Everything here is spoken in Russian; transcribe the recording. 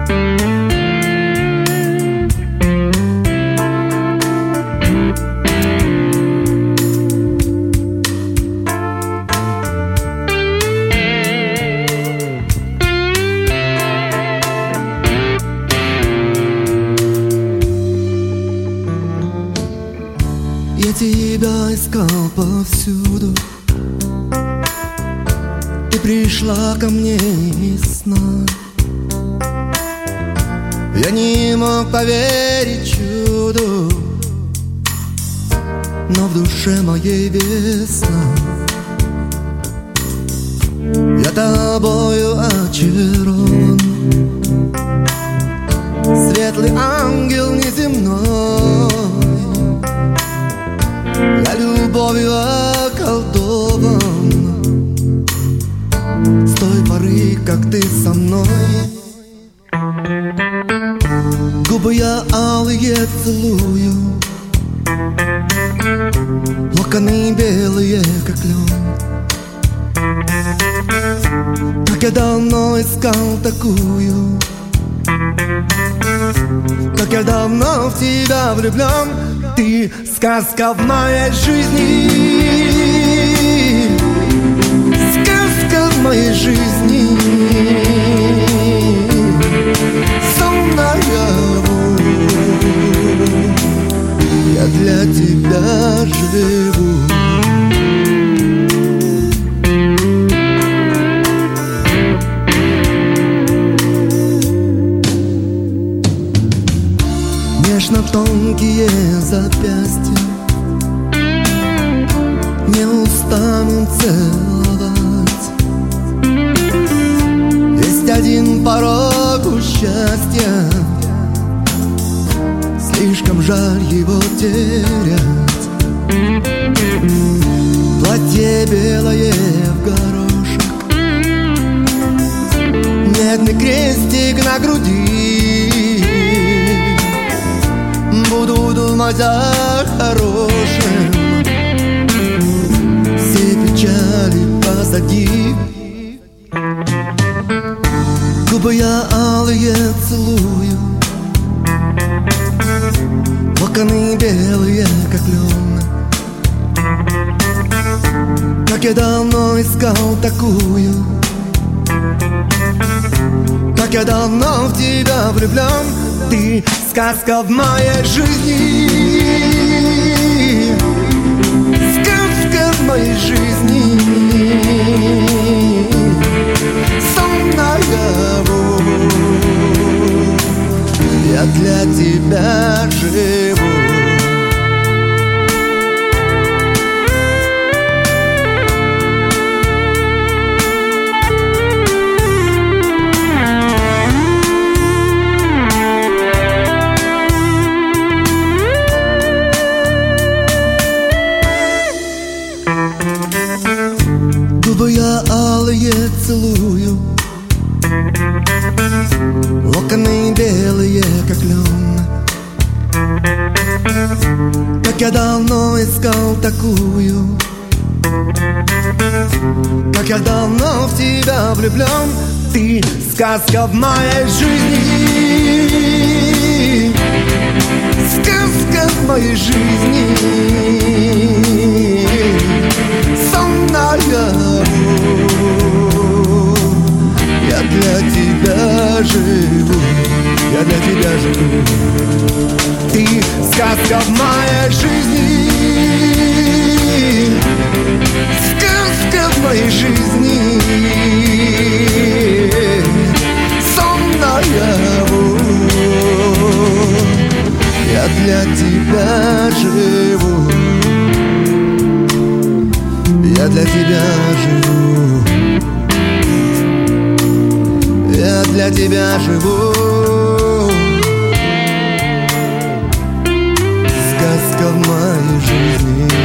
Я тебя искал повсюду, ты пришла ко мне из сна. Я не мог поверить чуду, но в душе моей весна. Я тобою очарован, светлый ангел неземной. Я любовью околдован с той поры, как ты со мной. Губы я алые целую, локоны белые, как лен. Как я давно искал такую, как я давно в тебя влюблен. Ты сказка в моей жизни, сказка в моей жизни. Сон наяву, я для тебя живу. Нежно тонкие запястья не устану целовать. Есть один порог у счастья, слишком жаль его терять. Платье белое в горошек, медный крестик на груди. Буду думать о хорошем, все печали позади. Губы я алые целую, локоны белые, как лен. Как я давно искал такую, как я давно в тебя влюблен. Ты сказка в моей жизни, сказка в моей жизни. Сон наяву, я для тебя живу. Губы я алые целую, локоны белые, как лен. Как я давно искал такую, как я давно в тебя влюблен. Ты сказка в моей жизни, сказка в моей жизни. Сон наяву, я для тебя живу, я для тебя живу. Ты сказка в моей жизни, сказка в моей жизни. Сон наяву, я для тебя живу, я для тебя живу, я для тебя живу. Сказка в моей жизни.